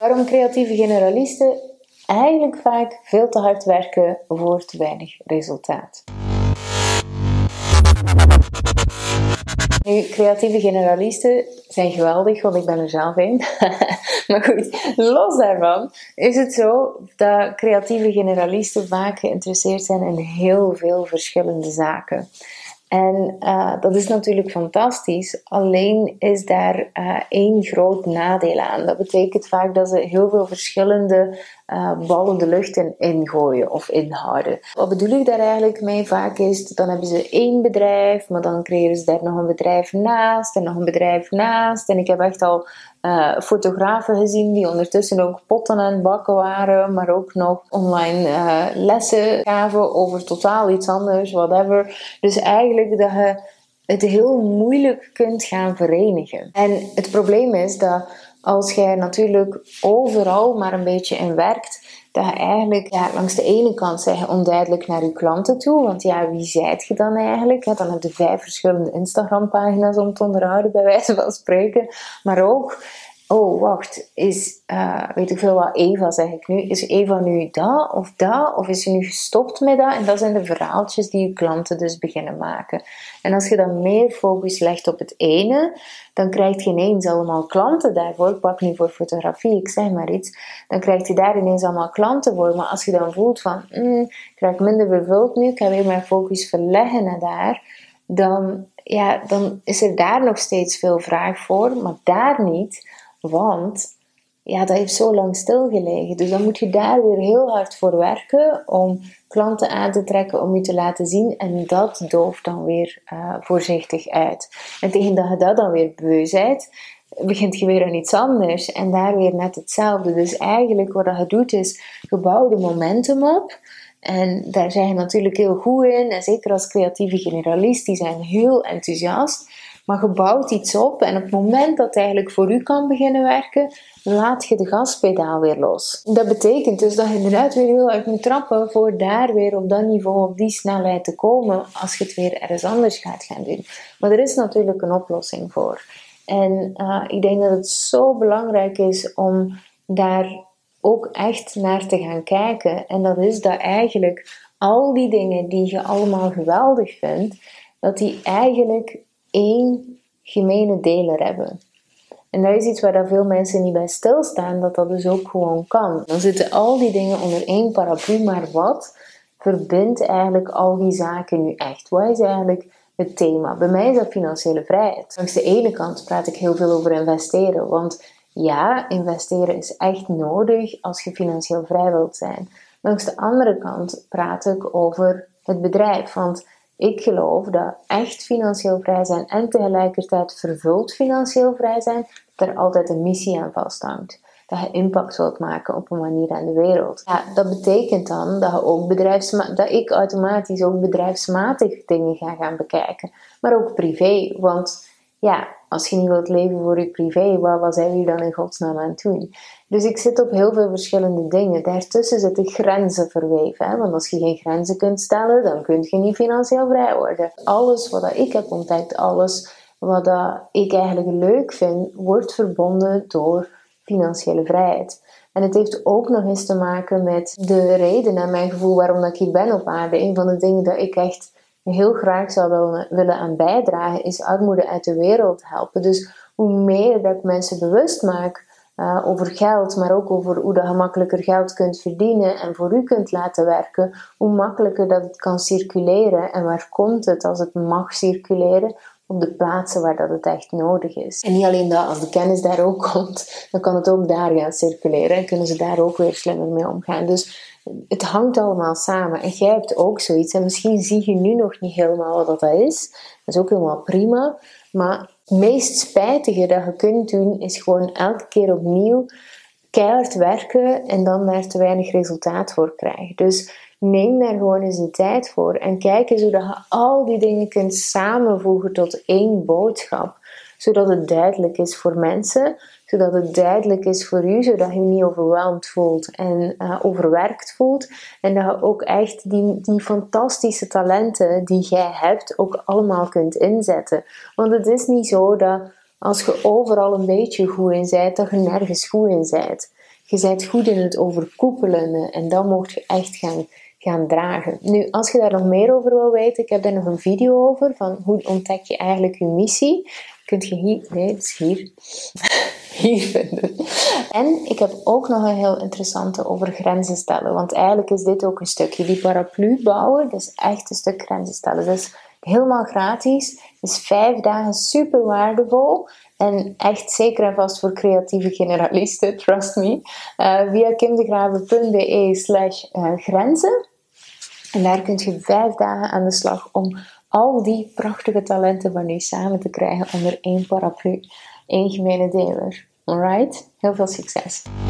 Waarom creatieve generalisten eigenlijk vaak veel te hard werken voor te weinig resultaat. Nu, creatieve generalisten zijn geweldig, want ik ben er zelf een. Maar goed, los daarvan is het zo dat creatieve generalisten vaak geïnteresseerd zijn in heel veel verschillende zaken. En dat is natuurlijk fantastisch, alleen is daar één groot nadeel aan. Dat betekent vaak dat ze heel veel verschillende ballen de lucht in ingooien of inhouden. Wat bedoel ik daar eigenlijk mee vaak is, dan hebben ze één bedrijf, maar dan creëren ze daar nog een bedrijf naast en nog een bedrijf naast. En ik heb echt al fotografen gezien die ondertussen ook potten aan het bakken waren, maar ook nog online lessen gaven over totaal iets anders, whatever. Dus eigenlijk dat je het heel moeilijk kunt gaan verenigen. En het probleem is dat als jij natuurlijk overal maar een beetje in werkt, dat je eigenlijk langs de ene kant zeg je onduidelijk naar je klanten toe, want wie zijt je dan eigenlijk? Dan heb je 5 verschillende Instagram-pagina's om te onderhouden, bij wijze van spreken. Maar ook, is, weet ik veel wat, Eva zeg ik nu, is Eva nu dat, of is ze nu gestopt met dat? En dat zijn de verhaaltjes die je klanten dus beginnen maken. En als je dan meer focus legt op het ene, dan krijg je ineens allemaal klanten daarvoor. Ik pak nu voor fotografie, ik zeg maar iets. Dan krijg je daar ineens allemaal klanten voor. Maar als je dan voelt van, ik krijg minder vervuld nu, ik ga weer mijn focus verleggen naar daar, dan is er daar nog steeds veel vraag voor, maar daar niet. Want dat heeft zo lang stilgelegen. Dus dan moet je daar weer heel hard voor werken om klanten aan te trekken, om je te laten zien. En dat dooft dan weer voorzichtig uit. En tegen dat je dat dan weer beu bent, begint je weer aan iets anders. En daar weer net hetzelfde. Dus eigenlijk wat je doet is, je bouwt de momentum op. En daar zijn je natuurlijk heel goed in. En zeker als creatieve generalist, die zijn heel enthousiast. Maar je bouwt iets op en op het moment dat het eigenlijk voor u kan beginnen werken, laat je de gaspedaal weer los. Dat betekent dus dat je inderdaad weer heel hard moet trappen voor daar weer op dat niveau, op die snelheid te komen als je het weer ergens anders gaat gaan doen. Maar er is natuurlijk een oplossing voor. En ik denk dat het zo belangrijk is om daar ook echt naar te gaan kijken. En dat is dat eigenlijk al die dingen die je allemaal geweldig vindt, dat die eigenlijk één gemene deler hebben. En dat is iets waar veel mensen niet bij stilstaan, dat dus ook gewoon kan. Dan zitten al die dingen onder één paraplu, maar wat verbindt eigenlijk al die zaken nu echt? Wat is eigenlijk het thema? Bij mij is dat financiële vrijheid. Langs de ene kant praat ik heel veel over investeren, want investeren is echt nodig als je financieel vrij wilt zijn. Langs de andere kant praat ik over het bedrijf, want ik geloof dat echt financieel vrij zijn en tegelijkertijd vervuld financieel vrij zijn, dat er altijd een missie aan vasthangt. Dat je impact wilt maken op een manier aan de wereld. Dat betekent dan dat je ook dat ik automatisch ook bedrijfsmatig dingen ga gaan bekijken. Maar ook privé, want als je niet wilt leven voor je privé, wat zijn je dan in godsnaam aan het doen? Dus ik zit op heel veel verschillende dingen. Daartussen zitten grenzen verweven. Hè? Want als je geen grenzen kunt stellen, dan kun je niet financieel vrij worden. Alles wat ik heb ontdekt, alles wat ik eigenlijk leuk vind, wordt verbonden door financiële vrijheid. En het heeft ook nog eens te maken met de reden, naar mijn gevoel, waarom ik hier ben op aarde. Een van de dingen dat ik echt heel graag zou willen aan bijdragen, is armoede uit de wereld helpen. Dus hoe meer dat ik mensen bewust maak over geld, maar ook over hoe dat je makkelijker geld kunt verdienen en voor u kunt laten werken, hoe makkelijker dat het kan circuleren. En waar komt het als het mag circuleren? Op de plaatsen waar dat het echt nodig is. En niet alleen dat, als de kennis daar ook komt, dan kan het ook daar gaan circuleren en kunnen ze daar ook weer slimmer mee omgaan. Dus het hangt allemaal samen. En jij hebt ook zoiets. En misschien zie je nu nog niet helemaal wat dat is. Dat is ook helemaal prima. Maar het meest spijtige dat je kunt doen, is gewoon elke keer opnieuw keihard werken en dan daar te weinig resultaat voor krijgen. Dus neem daar gewoon eens de tijd voor. En kijk eens hoe dat je al die dingen kunt samenvoegen tot één boodschap. Zodat het duidelijk is voor mensen, zodat het duidelijk is voor u, zodat je je niet overweldigd voelt en overwerkt voelt. En dat je ook echt die fantastische talenten die jij hebt, ook allemaal kunt inzetten. Want het is niet zo dat als je overal een beetje goed in bent, dat je nergens goed in bent. Je bent goed in het overkoepelen en dat mocht je echt gaan dragen. Nu, als je daar nog meer over wil weten, ik heb daar nog een video over, van hoe ontdek je eigenlijk je missie. Kunt je hier, nee, het is hier, hier vinden. En ik heb ook nog een heel interessante over grenzen stellen, want eigenlijk is dit ook een stukje. Die paraplu bouwen, dat is echt een stuk grenzen stellen. Dat is helemaal gratis, dus 5 dagen super waardevol. En echt zeker en vast voor creatieve generalisten, trust me. Via kimdegraven.be/grenzen. En daar kun je 5 dagen aan de slag om al die prachtige talenten van u samen te krijgen onder één paraplu. Één gemene deler. Alright? Heel veel succes!